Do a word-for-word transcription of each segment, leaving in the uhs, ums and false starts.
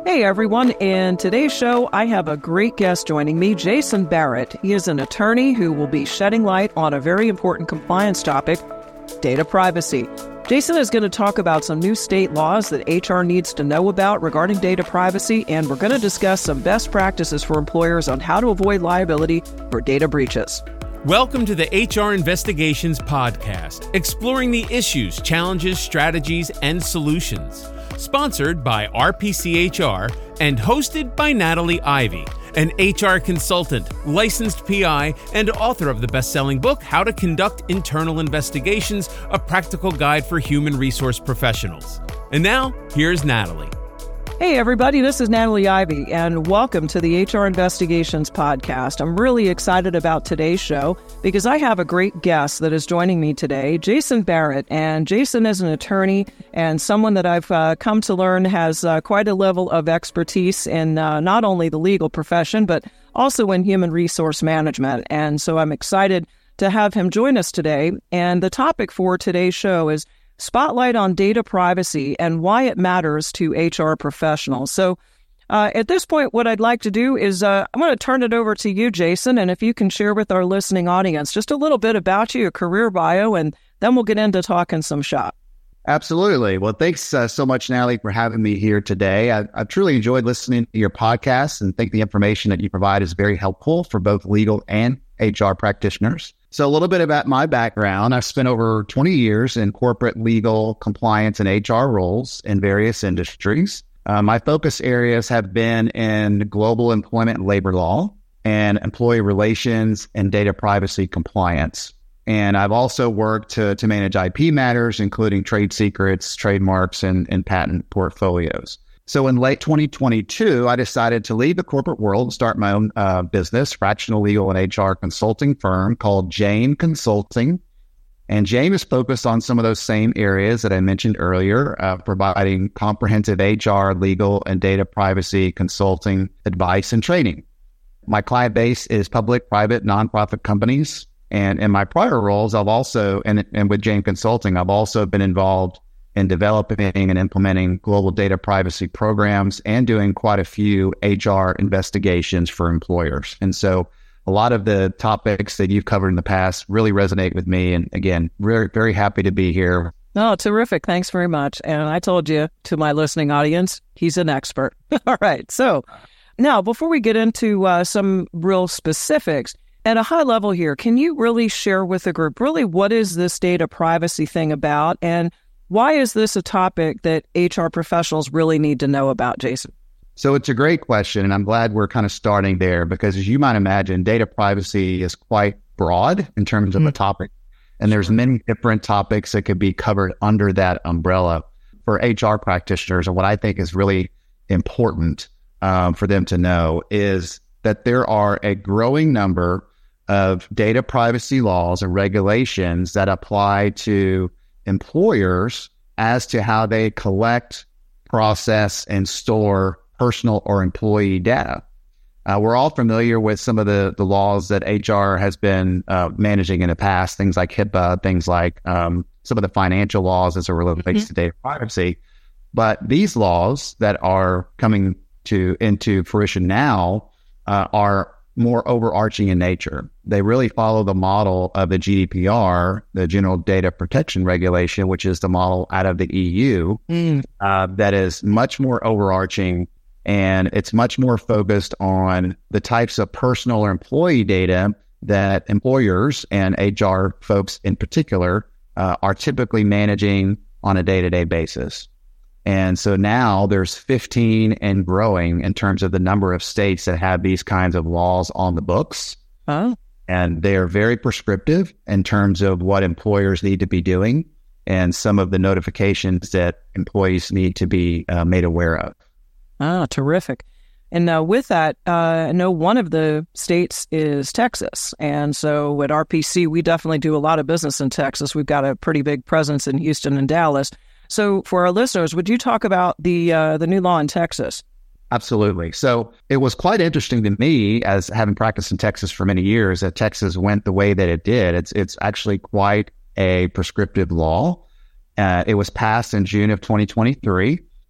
Hey everyone, in today's show, I have a great guest joining me, Jason Barrett. He is an attorney who will be shedding light on a very important compliance topic, data privacy. Jason is going to talk about some new state laws that H R needs to know about regarding data privacy, and we're going to discuss some best practices for employers on how to avoid liability for data breaches. Welcome to the H R Investigations Podcast, exploring the issues, challenges, strategies, and solutions. Sponsored by R P C H R and hosted by Natalie Ivey, an H R consultant, licensed P I, and author of the best-selling book, How to Conduct Internal Investigations, a practical guide for human resource professionals. And now, here's Natalie. Hey everybody, this is Natalie Ivey, and welcome to the H R Investigations Podcast. I'm really excited about today's show because I have a great guest that is joining me today, Jason Barrett. And Jason is an attorney and someone that I've uh, come to learn has uh, quite a level of expertise in uh, not only the legal profession, but also in human resource management. And so I'm excited to have him join us today. And the topic for today's show is Spotlight on data privacy and why it matters to H R professionals. So uh, at this point, what I'd like to do is uh, I'm going to turn it over to you, Jason, and if you can share with our listening audience just a little bit about you, your career bio, and then we'll get into talking some shop. Absolutely. Well, thanks uh, so much, Natalie, for having me here today. I, I've truly enjoyed listening to your podcast and think the information that you provide is very helpful for both legal and H R practitioners. So a little bit about my background. I've spent over twenty years in corporate legal, compliance, and H R roles in various industries. Uh, my focus areas have been in global employment and labor law and employee relations and data privacy compliance. And I've also worked to, to manage I P matters, including trade secrets, trademarks, and, and patent portfolios. So in late twenty twenty-two, I decided to leave the corporate world and start my own uh, business, fractional legal and H R consulting firm called Jane Consulting. And Jane is focused on some of those same areas that I mentioned earlier, uh, providing comprehensive H R, legal, and data privacy consulting advice and training. My client base is public, private, nonprofit companies. And in my prior roles, I've also, and, and with Jane Consulting, I've also been involved in developing and implementing global data privacy programs and doing quite a few H R investigations for employers. And so a lot of the topics that you've covered in the past really resonate with me. And again, very, very happy to be here. Oh, terrific. Thanks very much. And I told you to my listening audience, he's an expert. All right. So now, before we get into uh, some real specifics, at a high level here, can you really share with the group, really, what is this data privacy thing about? And why is this a topic that H R professionals really need to know about, Jason? So it's a great question, and I'm glad we're kind of starting there because, as you might imagine, data privacy is quite broad in terms of mm-hmm. a topic, and there's many different topics that could be covered under that umbrella for H R practitioners. And what I think is really important um, for them to know is that there are a growing number of data privacy laws and regulations that apply to employers as to how they collect, process, and store personal or employee data. Uh, we're all familiar with some of the, the laws that H R has been uh, managing in the past, things like HIPAA, things like um, some of the financial laws as it relates mm-hmm. to data privacy. But these laws that are coming to into fruition now uh, are more overarching in nature. They really follow the model of the G D P R, the General Data Protection Regulation, which is the model out of the E U, mm. uh, that is much more overarching, and it's much more focused on the types of personal or employee data that employers and H R folks in particular uh, are typically managing on a day-to-day basis. And so now there's fifteen and growing in terms of the number of states that have these kinds of laws on the books. Oh. And they are very prescriptive in terms of what employers need to be doing and some of the notifications that employees need to be uh, made aware of. Ah, terrific. And uh, with that, uh, I know one of the states is Texas. And so at R P C, we definitely do a lot of business in Texas. We've got a pretty big presence in Houston and Dallas. So for our listeners, would you talk about the uh, the new law in Texas? Absolutely. So it was quite interesting to me, as having practiced in Texas for many years, that Texas went the way that it did. It's it's actually quite a prescriptive law. Uh, it was passed in June of twenty twenty-three.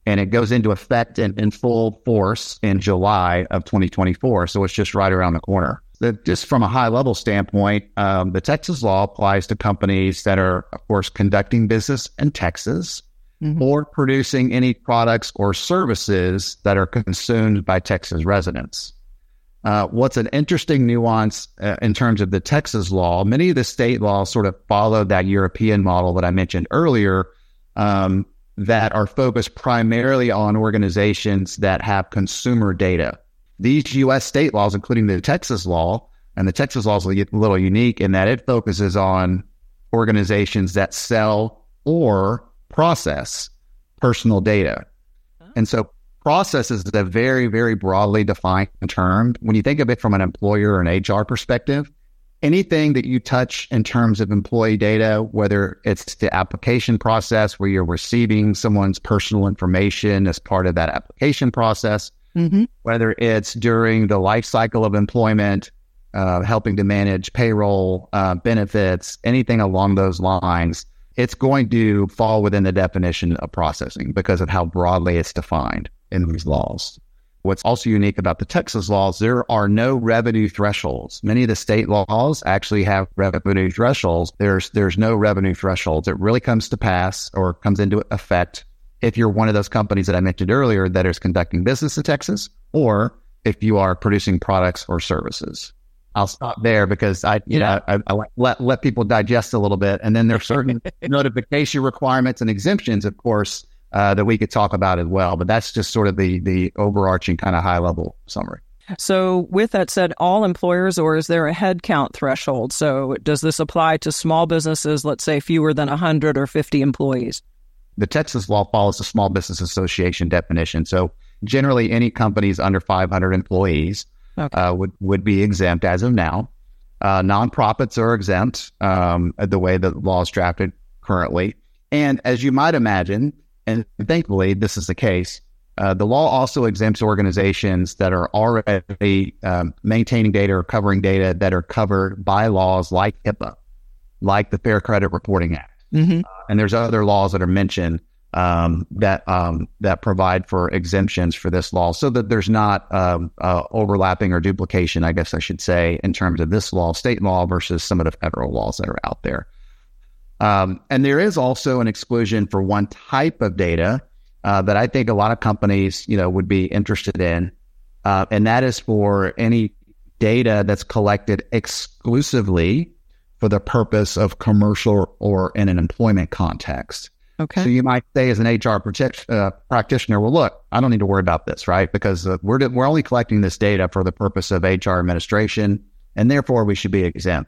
and it goes into effect in, in full force in July of twenty twenty-four. So it's just right around the corner. That just from a high level standpoint, um, the Texas law applies to companies that are, of course, conducting business in Texas mm-hmm. or producing any products or services that are consumed by Texas residents. Uh, what's an interesting nuance uh, in terms of the Texas law, many of the state laws sort of follow that European model that I mentioned earlier, um, that are focused primarily on organizations that have consumer data. These U S state laws, including the Texas law, and the Texas law is a little unique in that it focuses on organizations that sell or process personal data. Oh. And so process is a very, very broadly defined term. When you think of it from an employer and H R perspective, anything that you touch in terms of employee data, whether it's the application process where you're receiving someone's personal information as part of that application process, mm-hmm. whether it's during the life cycle of employment, uh, helping to manage payroll, uh, benefits, anything along those lines, it's going to fall within the definition of processing because of how broadly it's defined in these laws. What's also unique about the Texas laws, there are no revenue thresholds. Many of the state laws actually have revenue thresholds. There's there's no revenue thresholds. It really comes to pass or comes into effect if you're one of those companies that I mentioned earlier that is conducting business in Texas, or if you are producing products or services. I'll stop there because I, you yeah. know, I, I let let people digest a little bit, and then there's certain notification requirements and exemptions, of course, Uh, that we could talk about as well. But that's just sort of the the overarching kind of high level summary. So with that said, all employers, or is there a head count threshold? So does this apply to small businesses, let's say fewer than one hundred or fifty employees? The Texas law follows the Small Business Association definition. So generally any companies under five hundred employees okay. uh, would, would be exempt as of now. Uh, nonprofits are exempt um, the way the law is drafted currently. And as you might imagine, and thankfully, this is the case. Uh, the law also exempts organizations that are already um, maintaining data or covering data that are covered by laws like HIPAA, like the Fair Credit Reporting Act. Mm-hmm. Uh, and there's other laws that are mentioned um, that um, that provide for exemptions for this law, so that there's not um, uh, overlapping or duplication, I guess I should say, in terms of this law, state law versus some of the federal laws that are out there. Um, and there is also an exclusion for one type of data uh, that I think a lot of companies, you know, would be interested in, uh, and that is for any data that's collected exclusively for the purpose of commercial or in an employment context. Okay. So you might say, as an H R protect, uh, practitioner, well, look, I don't need to worry about this, right? Because uh, we're we're only collecting this data for the purpose of H R administration, and therefore we should be exempt.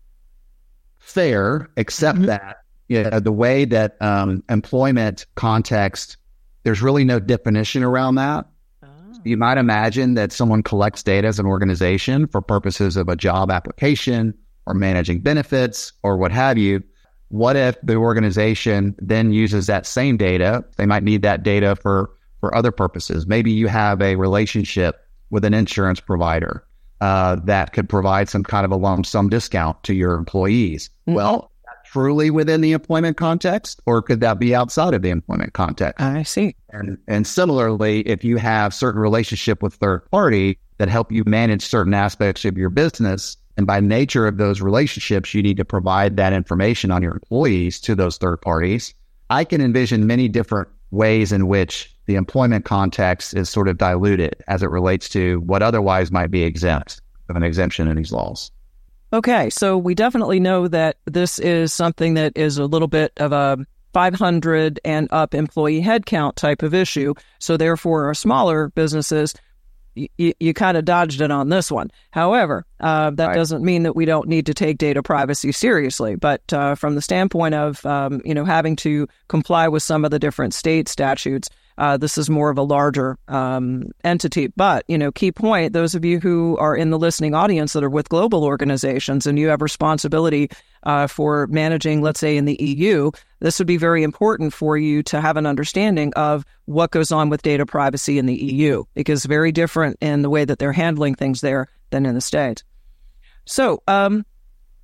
Fair, except mm-hmm. that you know, the way that um, employment context, there's really no definition around that. Oh. You might imagine that someone collects data as an organization for purposes of a job application or managing benefits or what have you. What if the organization then uses that same data? They might need that data for, for other purposes. Maybe you have a relationship with an insurance provider Uh, that could provide some kind of a lump sum discount to your employees. Mm-hmm. Well, is that truly within the employment context, or could that be outside of the employment context? I see. And and similarly, if you have certain relationship with third party that help you manage certain aspects of your business, and by nature of those relationships, you need to provide that information on your employees to those third parties, I can envision many different ways in which the employment context is sort of diluted as it relates to what otherwise might be exempt of an exemption in these laws. Okay, so we definitely know that this is something that is a little bit of a five hundred and up employee headcount type of issue. So therefore, our smaller businesses, y- you kind of dodged it on this one. However, uh, that right. doesn't mean that we don't need to take data privacy seriously. But uh, from the standpoint of um, you know having to comply with some of the different state statutes, Uh, this is more of a larger um, entity. But, you know, key point, those of you who are in the listening audience that are with global organizations and you have responsibility uh, for managing, let's say, in the E U, this would be very important for you to have an understanding of what goes on with data privacy in the E U, because it's very different in the way that they're handling things there than in the States. So, um,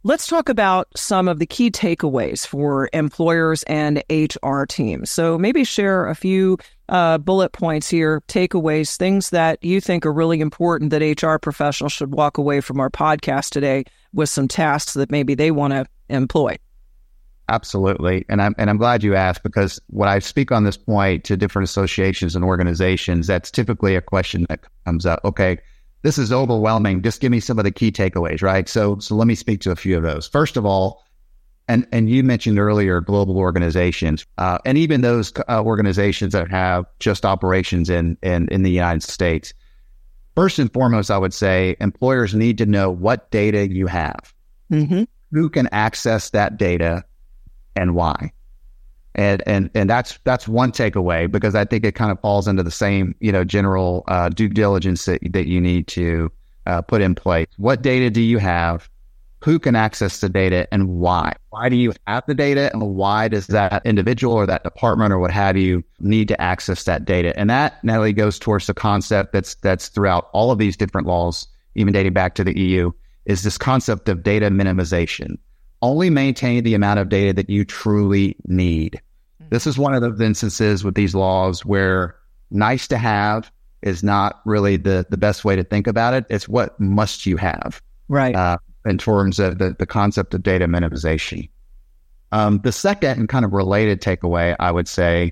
Let's talk about some of the key takeaways for employers and H R teams. So maybe share a few uh, bullet points here, takeaways, things that you think are really important that H R professionals should walk away from our podcast today with some tasks that maybe they want to employ. Absolutely. And I'm, and I'm glad you asked, because when I speak on this point to different associations and organizations, that's typically a question that comes up. Okay, this is overwhelming. Just give me some of the key takeaways, right? So, so let me speak to a few of those. First of all, and, and you mentioned earlier, global organizations, uh, and even those uh, organizations that have just operations in, in, in the United States. First and foremost, I would say employers need to know what data you have, mm-hmm. who can access that data, and why. And and and that's that's one takeaway, because I think it kind of falls into the same, you know, general uh, due diligence that, that you need to uh, put in place. What data do you have? Who can access the data, and why? Why do you have the data, and why does that individual or that department or what have you need to access that data? And that, Natalie, goes towards the concept that's that's throughout all of these different laws, even dating back to the E U, is this concept of data minimization. Only maintain the amount of data that you truly need. This is one of those instances with these laws where nice to have is not really the, the best way to think about it. It's what must you have, right? Uh, in terms of the, the concept of data minimization. Um, the second and kind of related takeaway, I would say,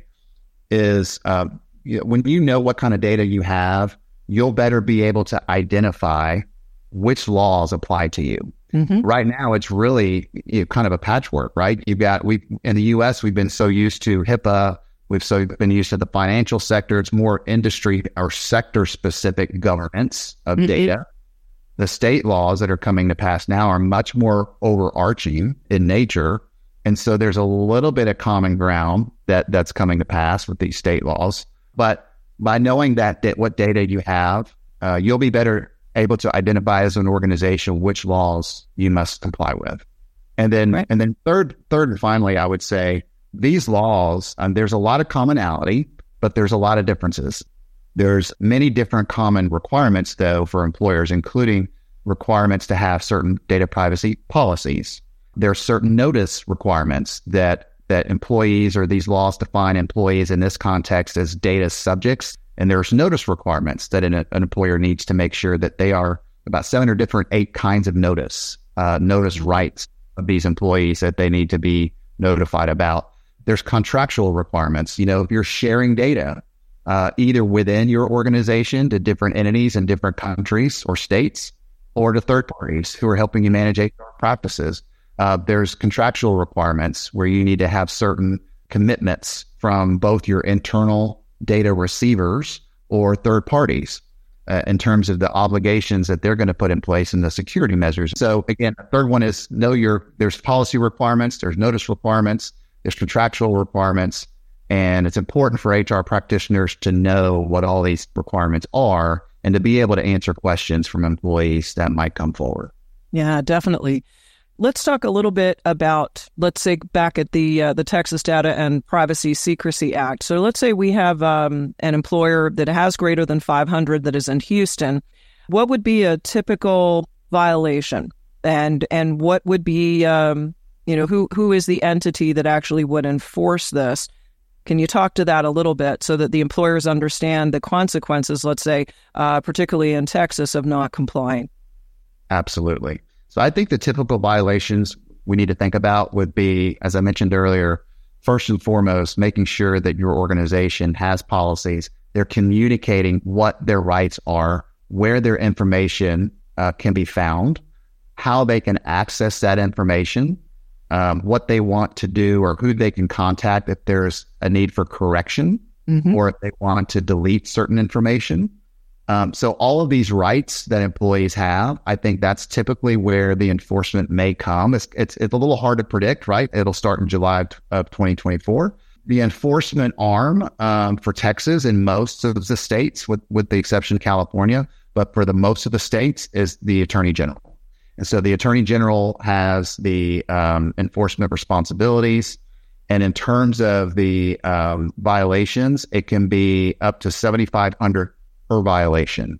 is uh, you know, when you know what kind of data you have, you'll better be able to identify which laws apply to you. Mm-hmm. Right now, it's really you know, kind of a patchwork, right? You've got, we in the U S, we've been so used to HIPAA, we've so been used to the financial sector. It's more industry or sector specific governance of mm-hmm. data. The state laws that are coming to pass now are much more overarching in nature. And so there's a little bit of common ground that that's coming to pass with these state laws. But by knowing that, that what data you have, uh, you'll be better able to identify as an organization which laws you must comply with. And then, right. and then third, third and finally, I would say these laws, um, there's a lot of commonality, but there's a lot of differences. There's many different common requirements, though, for employers, including requirements to have certain data privacy policies. There are certain notice requirements that that employees, or these laws define employees in this context as data subjects. And there's notice requirements that an, an employer needs to make sure that they are about seven or different, eight kinds of notice, uh, notice rights of these employees that they need to be notified about. There's contractual requirements. You know, if you're sharing data, uh, either within your organization to different entities in different countries or states, or to third parties who are helping you manage H R practices, uh, there's contractual requirements where you need to have certain commitments from both your internal data receivers or third parties uh, in terms of the obligations that they're going to put in place and the security measures. So again, the third one is know your, there's policy requirements, there's notice requirements, there's contractual requirements, and it's important for H R practitioners to know what all these requirements are and to be able to answer questions from employees that might come forward. Yeah, definitely. Let's talk a little bit about, let's say, back at the uh, the Texas Data and Privacy Secrecy Act. So let's say we have um, an employer that has greater than five hundred that is in Houston. What would be a typical violation? And and what would be, um, you know, who who is the entity that actually would enforce this? Can you talk to that a little bit so that the employers understand the consequences, let's say, uh, particularly in Texas, of not complying? Absolutely. So I think the typical violations we need to think about would be, as I mentioned earlier, first and foremost, making sure that your organization has policies. They're communicating what their rights are, where their information uh, can be found, how they can access that information, um, what they want to do or who they can contact if there's a need for correction, mm-hmm. or if they want to delete certain information. Um, so all of these rights that employees have, I think that's typically where the enforcement may come. It's, it's, it's a little hard to predict, right? It'll start in July of twenty twenty-four. The enforcement arm um, for Texas in most of the states, with, with the exception of California, but for the most of the states, is the Attorney General. And so the Attorney General has the um, enforcement responsibilities. And in terms of the um, violations, it can be up to seven thousand five hundred dollars per violation.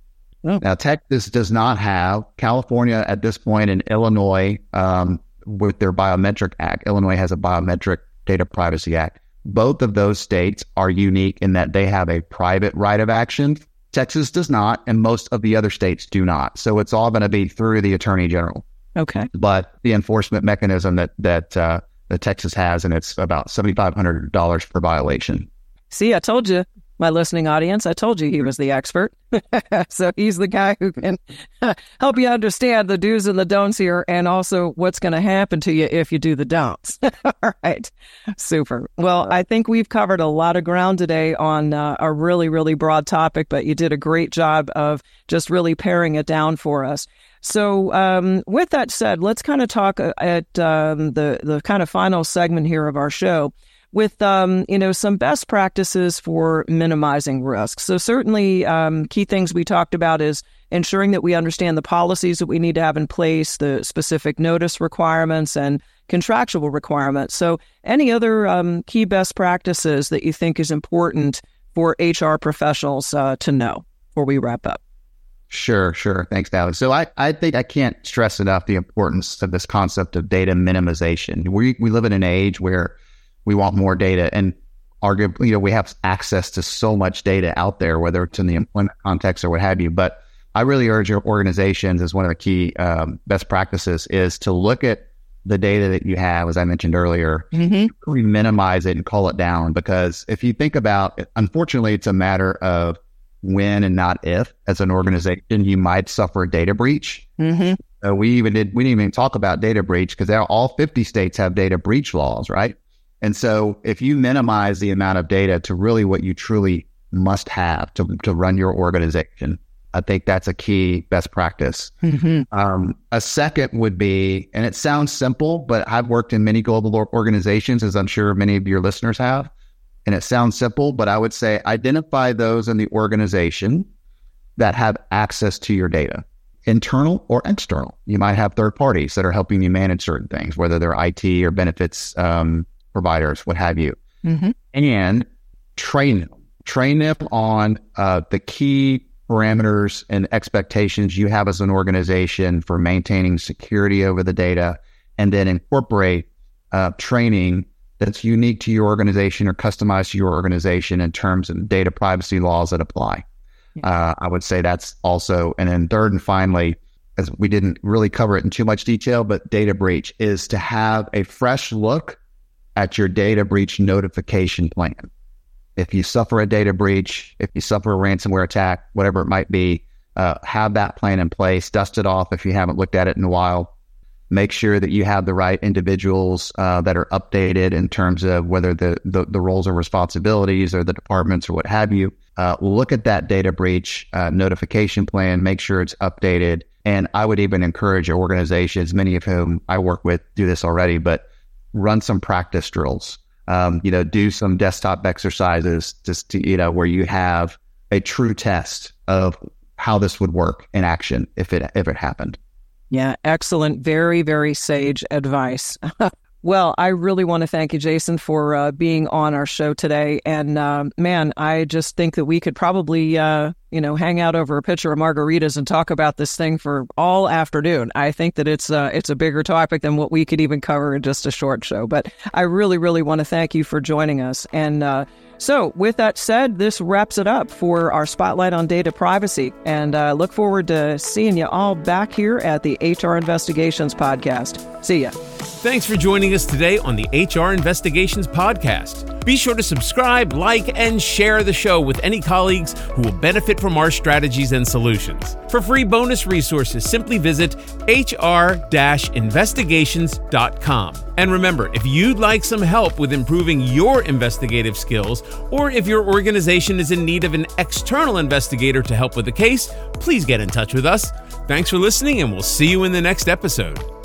Oh. Now, Texas does not have, California at this point, and Illinois um, with their Biometric Act. Illinois has a Biometric Data Privacy Act. Both of those states are unique in that they have a private right of action. Texas does not, and most of the other states do not. So it's all going to be through the Attorney General. Okay. But the enforcement mechanism that that uh, that Texas has, and it's about seven thousand five hundred dollars per violation. See, I told you, my listening audience, I told you he was the expert. So he's the guy who can help you understand the do's and the don'ts here, and also what's going to happen to you if you do the don'ts. All right. Super. Well, I think we've covered a lot of ground today on uh, a really, really broad topic, but you did a great job of just really paring it down for us. So um, with that said, let's kind of talk at um, the, the kind of final segment here of our show with, um, you know, some best practices for minimizing risk. So certainly um, key things we talked about is ensuring that we understand the policies that we need to have in place, the specific notice requirements and contractual requirements. So any other um, key best practices that you think is important for H R professionals uh, to know before we wrap up? Sure, sure. Thanks, Natalie. So I, I think I can't stress enough the importance of this concept of data minimization. We we live in an age where we want more data, and arguably, you know, we have access to so much data out there, whether it's in the employment context or what have you. But I really urge your organizations, as one of the key um, best practices, is to look at the data that you have, as I mentioned earlier, mm-hmm. really minimize it and cull it down. Because if you think about it, unfortunately, it's a matter of when and not if, as an organization, you might suffer a data breach. Mm-hmm. Uh, we even did, we didn't even talk about data breach because all fifty states have data breach laws, right? And so if you minimize the amount of data to really what you truly must have to, to run your organization, I think that's a key best practice. Mm-hmm. Um, a second would be, and it sounds simple, but I've worked in many global organizations, as I'm sure many of your listeners have, and it sounds simple, but I would say identify those in the organization that have access to your data, internal or external. You might have third parties that are helping you manage certain things, whether they're I T or benefits um, providers, what have you, mm-hmm. and train them. Train them on uh, the key parameters and expectations you have as an organization for maintaining security over the data, and then incorporate uh, training that's unique to your organization or customized to your organization in terms of data privacy laws that apply. Yeah. Uh, I would say that's also, and then third and finally, as we didn't really cover it in too much detail, but data breach is to have a fresh look at your data breach notification plan. If you suffer a data breach, if you suffer a ransomware attack, whatever it might be, uh, have that plan in place, dust it off if you haven't looked at it in a while. Make sure that you have the right individuals uh, that are updated in terms of whether the, the, the roles or responsibilities or the departments or what have you. Uh, look at that data breach uh, notification plan, make sure it's updated. And I would even encourage organizations, many of whom I work with do this already, but run some practice drills. Um, you know, do some desktop exercises just to, you know, where you have a true test of how this would work in action if it if it happened. Yeah, excellent. Very, very sage advice. Well, I really want to thank you, Jason, for uh, being on our show today. And uh, man, I just think that we could probably, uh, you know, hang out over a pitcher of margaritas and talk about this thing for all afternoon. I think that it's uh, it's a bigger topic than what we could even cover in just a short show. But I really, really want to thank you for joining us. And uh, so with that said, this wraps it up for our Spotlight on Data Privacy. And uh, look forward to seeing you all back here at the H R Investigations Podcast. See ya. Thanks for joining us today on the H R Investigations Podcast. Be sure to subscribe, like, and share the show with any colleagues who will benefit from our strategies and solutions. For free bonus resources, simply visit h r dash investigations dot com. And remember, if you'd like some help with improving your investigative skills, or if your organization is in need of an external investigator to help with the case, please get in touch with us. Thanks for listening, and we'll see you in the next episode.